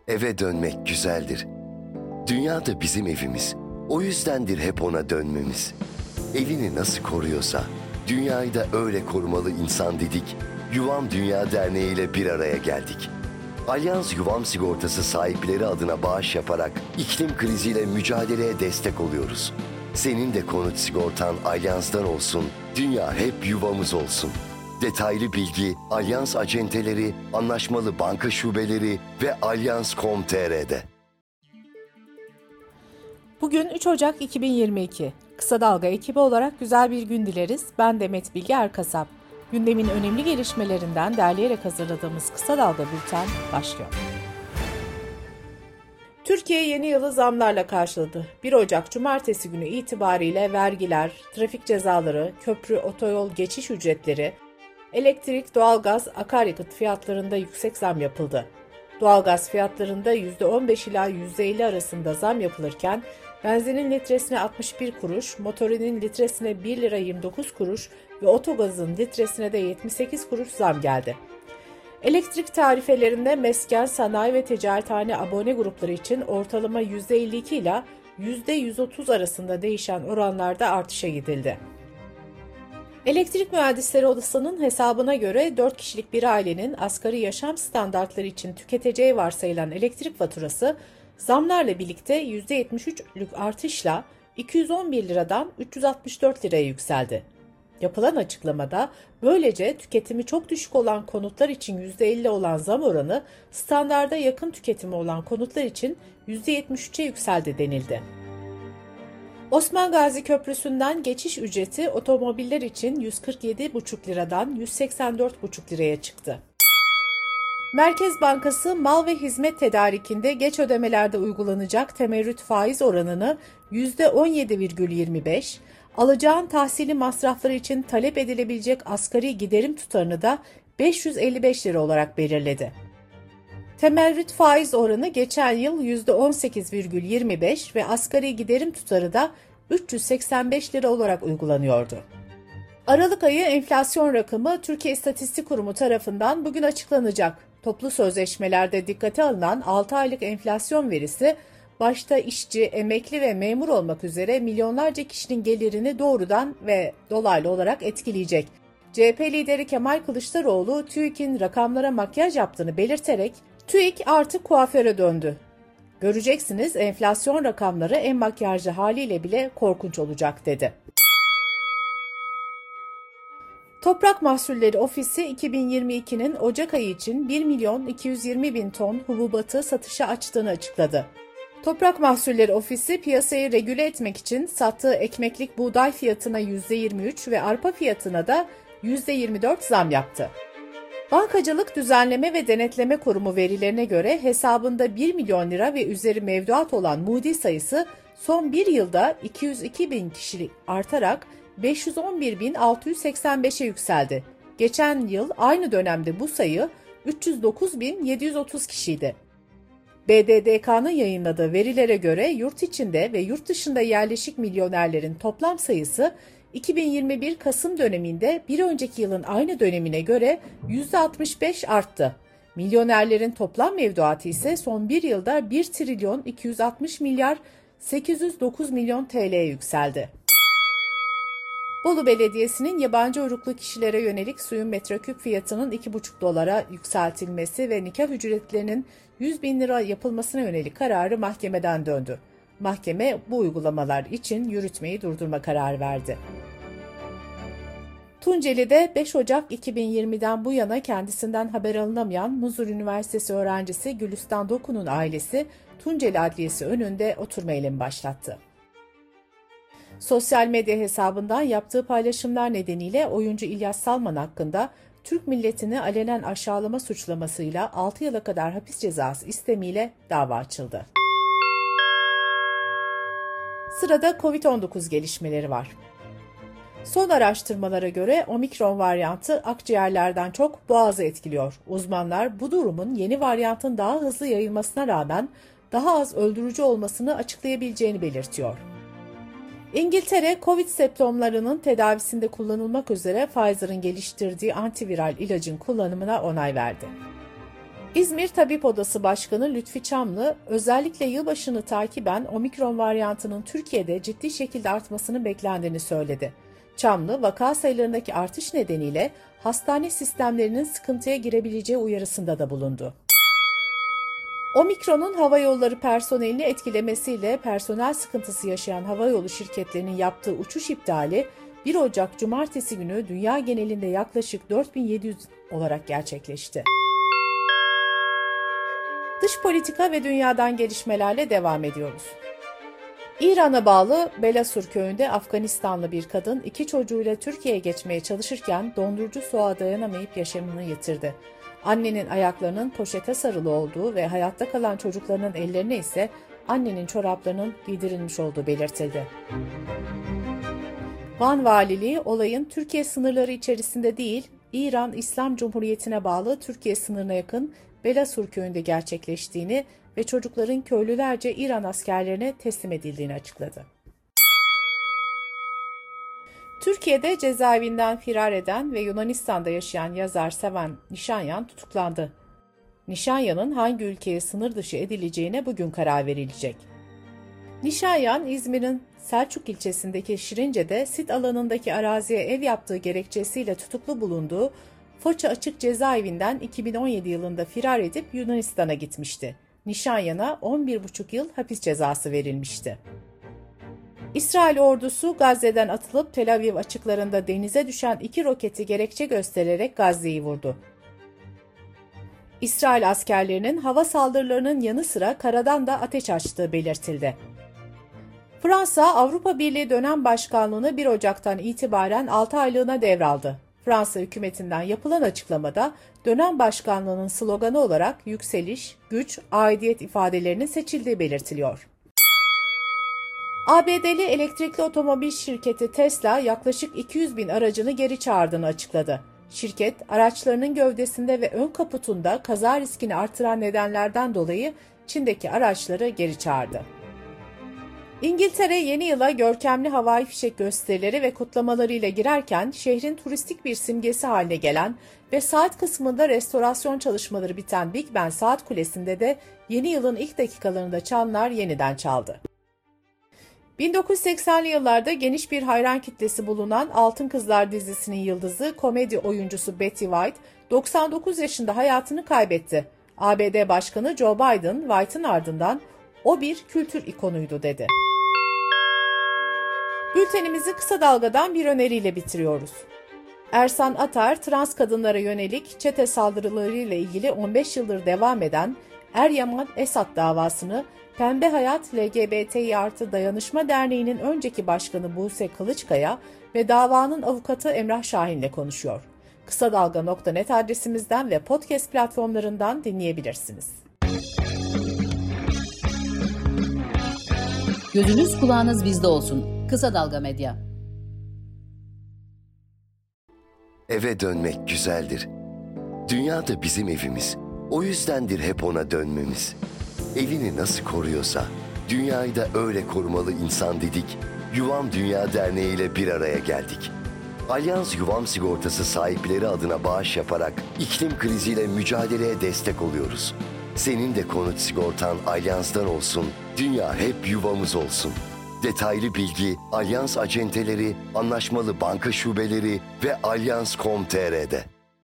Eve dönmek güzeldir. Dünya da bizim evimiz. O yüzdendir hep ona dönmemiz. Evini nasıl koruyorsa, dünyayı da öyle korumalı insan dedik. Yuvam Dünya Derneği ile bir araya geldik. Alyans Yuvam Sigortası sahipleri adına bağış yaparak iklim kriziyle mücadeleye destek oluyoruz. Senin de konut sigortan Alyans'tan olsun, dünya hep yuvamız olsun. Detaylı bilgi Alyans acenteleri, anlaşmalı banka şubeleri ve alyans.com.tr'de. Bugün 3 Ocak 2022. Kısa Dalga ekibi olarak güzel bir gün dileriz. Ben Demet Bilge Erkasap. Gündemin önemli gelişmelerinden derleyerek hazırladığımız Kısa Dalga Bülten başlıyor. Türkiye yeni yılı zamlarla karşıladı. 1 Ocak Cumartesi günü itibariyle vergiler, trafik cezaları, köprü, otoyol geçiş ücretleri, elektrik, doğalgaz, akaryakıt fiyatlarında yüksek zam yapıldı. Doğalgaz fiyatlarında %15 ila %50 arasında zam yapılırken, benzinin litresine 61 kuruş, motorinin litresine 1 lira 29 kuruş ve otogazın litresine de 78 kuruş zam geldi. Elektrik tarifelerinde mesken, sanayi ve ticarethane abone grupları için ortalama %52 ila %130 arasında değişen oranlarda artışa gidildi. Elektrik Mühendisleri Odası'nın hesabına göre 4 kişilik bir ailenin asgari yaşam standartları için tüketeceği varsayılan elektrik faturası zamlarla birlikte %73'lük artışla 211 liradan 364 liraya yükseldi. Yapılan açıklamada böylece tüketimi çok düşük olan konutlar için %50 olan zam oranı standarda yakın tüketimi olan konutlar için %73'e yükseldi denildi. Osman Gazi Köprüsü'nden geçiş ücreti otomobiller için 147,5 liradan 184,5 liraya çıktı. Merkez Bankası mal ve hizmet tedarikinde geç ödemelerde uygulanacak temerrüt faiz oranını %17,25, alacağın tahsili masrafları için talep edilebilecek asgari giderim tutarını da 555 lira olarak belirledi. Temerrüt faiz oranı geçen yıl %18,25 ve asgari giderim tutarı da 385 lira olarak uygulanıyordu. Aralık ayı enflasyon rakamı Türkiye İstatistik Kurumu tarafından bugün açıklanacak. Toplu sözleşmelerde dikkate alınan 6 aylık enflasyon verisi, başta işçi, emekli ve memur olmak üzere milyonlarca kişinin gelirini doğrudan ve dolaylı olarak etkileyecek. CHP lideri Kemal Kılıçdaroğlu, TÜİK'in rakamlara makyaj yaptığını belirterek, TÜİK artık kuaföre döndü. Göreceksiniz enflasyon rakamları en makyajlı haliyle bile korkunç olacak dedi. Toprak Mahsulleri Ofisi 2022'nin Ocak ayı için 1.220.000 ton hububatı satışa açtığını açıkladı. Toprak Mahsulleri Ofisi piyasayı regüle etmek için sattığı ekmeklik buğday fiyatına %23 ve arpa fiyatına da %24 zam yaptı. Bankacılık Düzenleme ve Denetleme Kurumu verilerine göre hesabında 1 milyon lira ve üzeri mevduat olan mudi sayısı son bir yılda 202.000 kişi artarak 511.685'e yükseldi. Geçen yıl aynı dönemde bu sayı 309.730 kişiydi. BDDK'nın yayınladığı verilere göre yurt içinde ve yurt dışında yerleşik milyonerlerin toplam sayısı 2021 Kasım döneminde bir önceki yılın aynı dönemine göre %65 arttı. Milyonerlerin toplam mevduatı ise son bir yılda 1 trilyon 260 milyar 809 milyon TL'ye yükseldi. Bolu Belediyesi'nin yabancı uyruklu kişilere yönelik suyun metreküp fiyatının 2,5 dolara yükseltilmesi ve nikah ücretlerinin 100.000 lira yapılmasına yönelik kararı mahkemeden döndü. Mahkeme bu uygulamalar için yürütmeyi durdurma kararı verdi. Tunceli'de 5 Ocak 2020'den bu yana kendisinden haber alınamayan Muzur Üniversitesi öğrencisi Gülistan Doku'nun ailesi Tunceli Adliyesi önünde oturma eylemi başlattı. Sosyal medya hesabından yaptığı paylaşımlar nedeniyle oyuncu İlyas Salman hakkında Türk milletini alenen aşağılama suçlamasıyla 6 yıla kadar hapis cezası istemiyle dava açıldı. Sırada COVID-19 gelişmeleri var. Son araştırmalara göre omikron varyantı akciğerlerden çok boğazı etkiliyor. Uzmanlar bu durumun yeni varyantın daha hızlı yayılmasına rağmen daha az öldürücü olmasını açıklayabileceğini belirtiyor. İngiltere, COVID semptomlarının tedavisinde kullanılmak üzere Pfizer'ın geliştirdiği antiviral ilacın kullanımına onay verdi. İzmir Tabip Odası Başkanı Lütfi Çamlı, özellikle yılbaşını takiben omikron varyantının Türkiye'de ciddi şekilde artmasının beklendiğini söyledi. Çamlı, vaka sayılarındaki artış nedeniyle hastane sistemlerinin sıkıntıya girebileceği uyarısında da bulundu. Omikron'un havayolları personelini etkilemesiyle personel sıkıntısı yaşayan havayolu şirketlerinin yaptığı uçuş iptali 1 Ocak Cumartesi günü dünya genelinde yaklaşık 4700 olarak gerçekleşti. Dış politika ve dünyadan gelişmelerle devam ediyoruz. İran'a bağlı Belasur köyünde Afganistanlı bir kadın 2 çocuğuyla Türkiye'ye geçmeye çalışırken dondurucu soğuğa dayanamayıp yaşamını yitirdi. Annenin ayaklarının poşete sarılı olduğu ve hayatta kalan çocuklarının ellerine ise annenin çoraplarının giydirilmiş olduğu belirtildi. Van Valiliği olayın Türkiye sınırları içerisinde değil, İran İslam Cumhuriyeti'ne bağlı Türkiye sınırına yakın Belasur köyünde gerçekleştiğini ve çocukların köylülerce İran askerlerine teslim edildiğini açıkladı. Türkiye'de cezaevinden firar eden ve Yunanistan'da yaşayan yazar Sevan Nişanyan tutuklandı. Nişanyan'ın hangi ülkeye sınır dışı edileceğine bugün karar verilecek. Nişanyan, İzmir'in Selçuk ilçesindeki Şirince'de sit alanındaki araziye ev yaptığı gerekçesiyle tutuklu bulunduğu Foça Açık Cezaevinden 2017 yılında firar edip Yunanistan'a gitmişti. Nişanyan'a 11,5 yıl hapis cezası verilmişti. İsrail ordusu Gazze'den atılıp Tel Aviv açıklarında denize düşen 2 roketi gerekçe göstererek Gazze'yi vurdu. İsrail askerlerinin hava saldırılarının yanı sıra karadan da ateş açtığı belirtildi. Fransa, Avrupa Birliği dönem başkanlığını 1 Ocak'tan itibaren 6 aylığına devraldı. Fransa hükümetinden yapılan açıklamada dönem başkanlığının sloganı olarak yükseliş, güç, aidiyet ifadelerinin seçildiği belirtiliyor. ABD'li elektrikli otomobil şirketi Tesla yaklaşık 200 bin aracını geri çağırdığını açıkladı. Şirket, araçlarının gövdesinde ve ön kaputunda kaza riskini artıran nedenlerden dolayı Çin'deki araçları geri çağırdı. İngiltere yeni yıla görkemli havai fişek gösterileri ve kutlamalarıyla girerken şehrin turistik bir simgesi haline gelen ve saat kısmında restorasyon çalışmaları biten Big Ben Saat Kulesi'nde de yeni yılın ilk dakikalarında çanlar yeniden çaldı. 1980'li yıllarda geniş bir hayran kitlesi bulunan Altın Kızlar dizisinin yıldızı komedi oyuncusu Betty White 99 yaşında hayatını kaybetti. ABD Başkanı Joe Biden, White'ın ardından "O bir kültür ikonuydu" dedi. Bültenimizi kısa dalgadan bir öneriyle bitiriyoruz. Ersan Atar, trans kadınlara yönelik çete saldırılarıyla ilgili 15 yıldır devam eden Eryaman Esat davasını Pembe Hayat LGBTİ+ Dayanışma Derneği'nin önceki başkanı Buse Kılıçkaya ve davanın avukatı Emrah Şahin'le konuşuyor. Kısadalga.net adresimizden ve podcast platformlarından dinleyebilirsiniz. Gözünüz kulağınız bizde olsun. Kısa Dalga Medya. Eve dönmek güzeldir. Dünya da bizim evimiz. O yüzdendir hep ona dönmemiz. Evini nasıl koruyorsa, dünyayı da öyle korumalı insan dedik. Yuvam Dünya Derneği ile bir araya geldik. Alyans Yuvam Sigortası sahipleri adına bağış yaparak iklim kriziyle mücadeleye destek oluyoruz. Senin de konut sigortan Alyans'tan olsun, dünya hep yuvamız olsun. Detaylı bilgi Alyans acenteleri, anlaşmalı banka şubeleri ve Alyans.com.tr'de.